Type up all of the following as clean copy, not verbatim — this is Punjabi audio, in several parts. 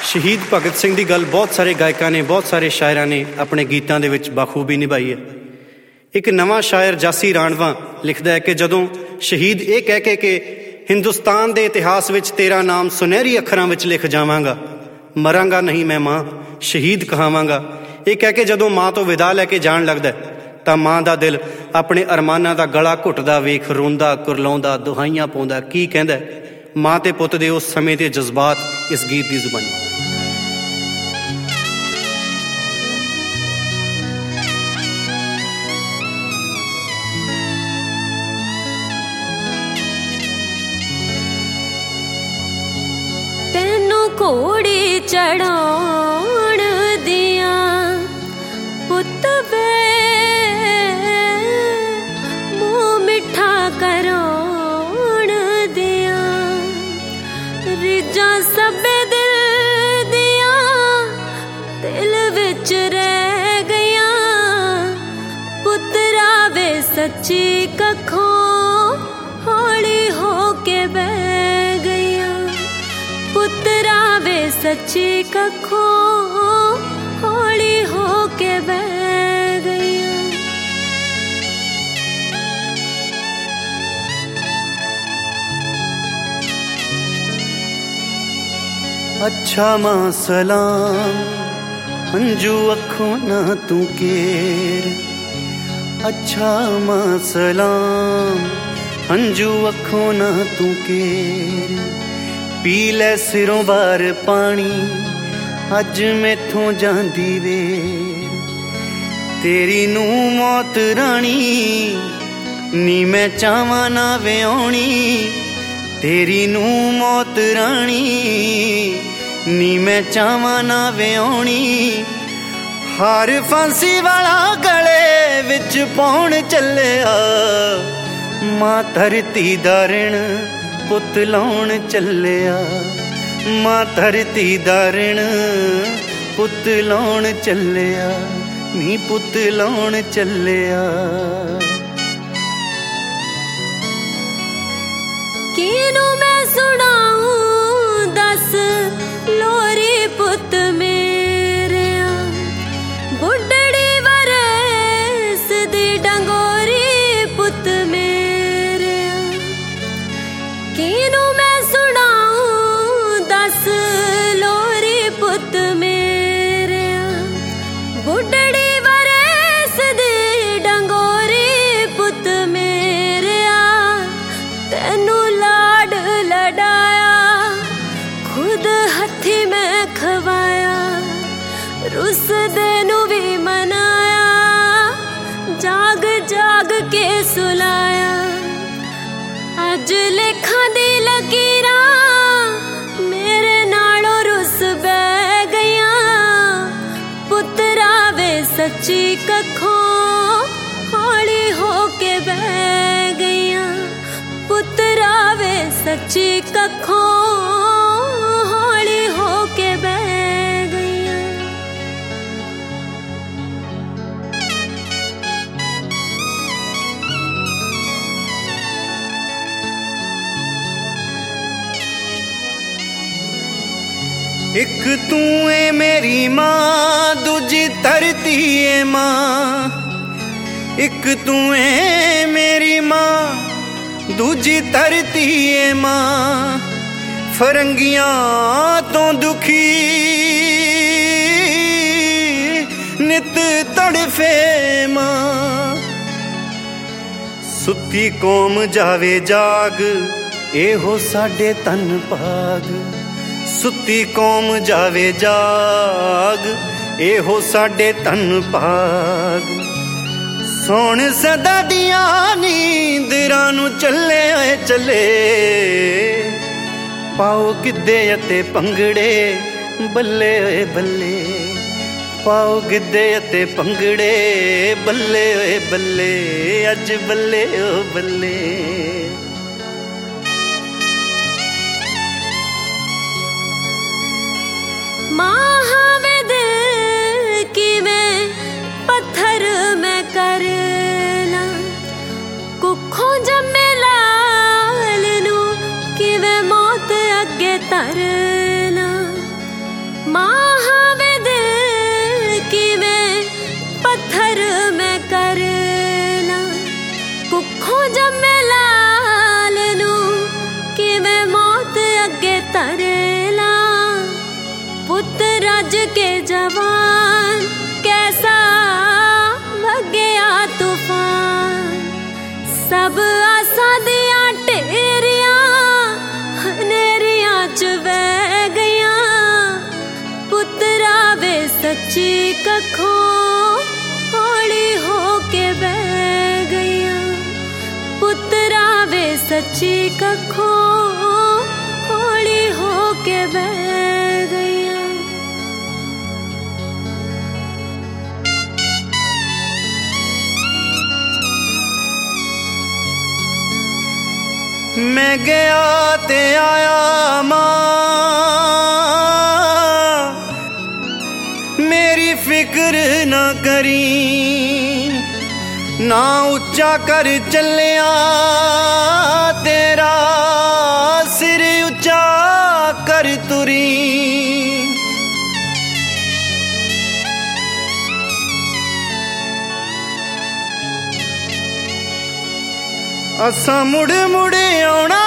ਸ਼ਹੀਦ ਭਗਤ ਸਿੰਘ ਦੀ ਗੱਲ ਬਹੁਤ ਸਾਰੇ ਗਾਇਕਾਂ ਨੇ, ਬਹੁਤ ਸਾਰੇ ਸ਼ਾਇਰਾਂ ਨੇ ਆਪਣੇ ਗੀਤਾਂ ਦੇ ਵਿੱਚ ਬਾਖੂਬੀ ਨਿਭਾਈ ਹੈ। ਇੱਕ ਨਵਾਂ ਸ਼ਾਇਰ ਜਾਸੀ ਰਾਣਵਾ ਲਿਖਦਾ ਹੈ ਕਿ ਜਦੋਂ ਸ਼ਹੀਦ ਇਹ ਕਹਿ ਕੇ ਕਿ ਹਿੰਦੁਸਤਾਨ ਦੇ ਇਤਿਹਾਸ ਵਿੱਚ ਤੇਰਾ ਨਾਮ ਸੁਨਹਿਰੀ ਅੱਖਰਾਂ ਵਿੱਚ ਲਿਖ ਜਾਵਾਂਗਾ, ਮਰਾਂਗਾ ਨਹੀਂ ਮੈਂ ਮਾਂ ਸ਼ਹੀਦ ਕਹਾਵਾਂਗਾ, ਇਹ ਕਹਿ ਕੇ ਜਦੋਂ ਮਾਂ ਤੋਂ ਵਿਦਾ ਲੈ ਕੇ ਜਾਣ ਲੱਗਦਾ ਤਾਂ ਮਾਂ ਦਾ ਦਿਲ ਆਪਣੇ ਅਰਮਾਨਾਂ ਦਾ ਗਲਾ ਘੁੱਟਦਾ ਵੇਖ ਰੋਂਦਾ ਕੁਰਲਾਉਂਦਾ ਦੁਹਾਈਆਂ ਪਾਉਂਦਾ ਕੀ ਕਹਿੰਦਾ ਮਾਂ ਤੇ ਪੁੱਤ ਦੇ ਉਸ ਸਮੇਂ ਦੇ ਜਜ਼ਬਾਤ ਇਸ ਗੀਤ ਦੀ ਜ਼ੁਬਾਨੀ। ਤੈਨੂੰ ਘੋੜੀ ਚੜਾਉਣ ਦੀਆਂ ਪੁੱਤ ਵੇ ਮੂੰਹ ਮਿੱਠਾ ਕਰਾਉਣ ਦੀਆਂ ਰੀਝਾਂ ਸਭੇ ਦਿਲ ਦੀਆਂ ਦਿਲ ਵਿੱਚ ਰਹਿ ਗਈਆਂ, ਪੁੱਤਰਾ ਵੇ ਸੱਚੀ ਕੱਖੋਂ ਹੌਲੀ ਹੋ ਕੇ ਬਹਿ ਗਈਆਂ, ਪੁੱਤਰਾ ਵੇ ਸੱਚੀ ਕੱਖੋਂ ਹੌਲੀ ਹੋ ਕੇ ਬਹਿ ਗਈਆਂ। ਅੱਛਾ ਮਾਂ ਸਲਾਮ ਹੰਝੂ ਅੱਖੋਂ ਨਾ ਤੂੰ ਕੇਰ, ਅੱਛਾ ਮਾਂ ਸਲਾਮ ਹੰਝੂ ਅੱਖੋਂ ਨਾ ਤੂੰ ਕੇਰ, ਪੀ ਲੈ ਸਿਰੋਂ ਬਾਰ ਪਾਣੀ ਅੱਜ ਮੈਥੋਂ ਜਾਂਦੀ ਵੇਰ, ਤੇਰੀ ਨੂੰ ਮੌਤ ਰਾਣੀ ਨੀ ਮੈਂ ਚਾਵਾਂ ਨਾ ਵਿਆਉਣੀ, ਤੇਰੀ ਨੂੰ ਮੌਤ ਰਾਣੀ ਨੀ ਮੈਂ ਚਾਵਾਂ ਨਾ ਵਿਆਉਣੀ, ਹਾਰ ਫਾਂਸੀ ਵਾਲਾ ਗਲੇ ਵਿੱਚ ਪਾਉਣ ਚੱਲਿਆ, ਮਾਂ ਧਰਤੀ ਦਾ ਰਿਣ ਪੁੱਤ ਲਾਉਣ ਚੱਲਿਆ, ਮਾਂ ਧਰਤੀ ਦਾ ਰਿਣ ਪੁੱਤ ਲਾਉਣ ਚੱਲਿਆ, ਨੀ ਪੁੱਤ ਲਾਉਣ ਚੱਲਿਆ। ਕਿਹਨੂੰ ਮੈਂ ਸੁਣਾਊਂ ਦੱਸ ਲੋਰੀ ਪੁੱਤ ਮੇਰਿਆ, ਬੁੱਢੜੀ ਵਰਸ ਦੀ ਡੰਗੋਰੀ ਪੁੱਤ ਮੇਰਿਆ, ਕਿਹਨੂੰ ਮੈਂ ਸੁਣਾਊਂ ਦੱਸ ਲੋਰੀ ਪੁੱਤ ਮੇਰਿਆ, ਬੁੱਢੜੀ ਵਰਸ ਦੀ ਡੰਗੋਰੀ ਪੁੱਤ ਮੇਰਿਆ, ਤੈਨੂੰ ਲਾਡ ਲਡਾਇਆ ਖੁਦ ਹੱਥੀ ਮੈਂ ਖਵਾਇਆ, ਰੁੱਸਦੇ ਨੂੰ ਵੀ ਮਨਾਇਆ ਜਾਗ ਜਾਗ ਕੇ ਸੁਲਾਇਆ, ਅੱਜ ਲੇਖਾਂ ਦੀ ਲਕੀਰਾਂ ਮੇਰੇ ਨਾਲੋਂ ਰੁੱਸ ਬਹਿ ਗਈਆਂ, ਪੁੱਤਰਾ ਵੇ ਸੱਚੀ ਕੱਖੋਂ ਹੌਲੀ ਹੋ ਕੇ ਬਹਿ ਗਈਆਂ, ਪੁੱਤਰਾ ਵੇ ਸੱਚੀ ਕੱਖੋਂ ਹੌਲੀ ਹੋ ਕੇ ਬਹਿ ਗਈਆਂ। ਇੱਕ ਤੂੰ ਏ ਮੇਰੀ ਮਾਂ ਦੂਜੀ ਧਰਤੀ ਏ ਮਾਂ, ਇੱਕ ਤੂੰ ਏ ਮੇਰੀ ਮਾਂ ਦੂਜੀ ਧਰਤੀ ਏ ਮਾਂ, ਫਰੰਗੀਆਂ ਤੋਂ ਦੁਖੀ ਨਿਤ ਤੜਫੇ ਮਾਂ, ਸੁੱਤੀ ਕੌਮ ਜਾਵੇ ਜਾਗ ਇਹੋ ਸਾਡੇ ਧਨ ਭਾਗ, ਸੁੱਤੀ ਕੌਮ ਜਾਵੇ ਜਾਗ ਇਹੋ ਸਾਡੇ ਧਨ ਭਾਗ, ਸੋਣ ਸਦਾ ਦੀਆਂ ਨੀਂਦਰਾਂ ਨੂੰ ਚੱਲੇ ਓਏ ਚੱਲੇ, ਪਾਓ ਗਿੱਧੇ ਅਤੇ ਭੰਗੜੇ ਬੱਲੇ ਓਏ ਬੱਲੇ, ਪਾਓ ਗਿੱਧੇ ਅਤੇ ਭੰਗੜੇ ਬੱਲੇ ਓਏ ਬੱਲੇ, ਅੱਜ ਬੱਲੇ ਓ ਬੱਲੇ। ਮਾਂ ਹਾਵੇ ਦਿਲ ਕਿਵੇਂ ਪੱਥਰ ਮੈਂ ਕਰ ਲਾਂ, ਕੁੱਖੋਂ ਜੰਮੇ ਲਾਲ ਨੂੰ ਕਿਵੇਂ ਮੌਤ ਅੱਗੇ ਧਰ ਲਾਂ, महावे दिल की मैं पत्थर में करना कुखों जब मैं लाल नू कि मैं मौत अगे तरला पुत्र रज के जवान कैसा वगया तूफान सब आसा दिया टेरिया हनेरिया च बह गया पुत्रा वे सच्ची कखों हौली हो के बह गया पुत्रा वे सच्ची कखों हौली हो के बह गया। मैं गया ते आया मां मेरी फिक्र ना करी ना उच्चा कर चलिया तेरा सिर उच्चा कर तुरी असा मुड़ मुड़ आउणा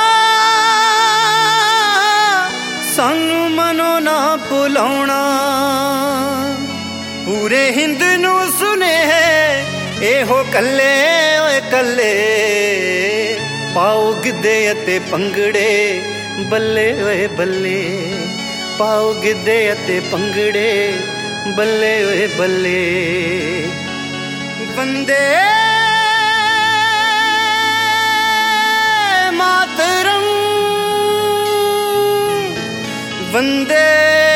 सानू मनो ना भुलाउणा पूरे हिंद नू सुने है एहो कल्ले ओए कल्ले पाओ गिद्धे अते पंगड़े बल्ले ओए बल्ले पाओ गिद्धे अते पंगड़े बल्ले ओए बल्ले वंदे मातरम वंदे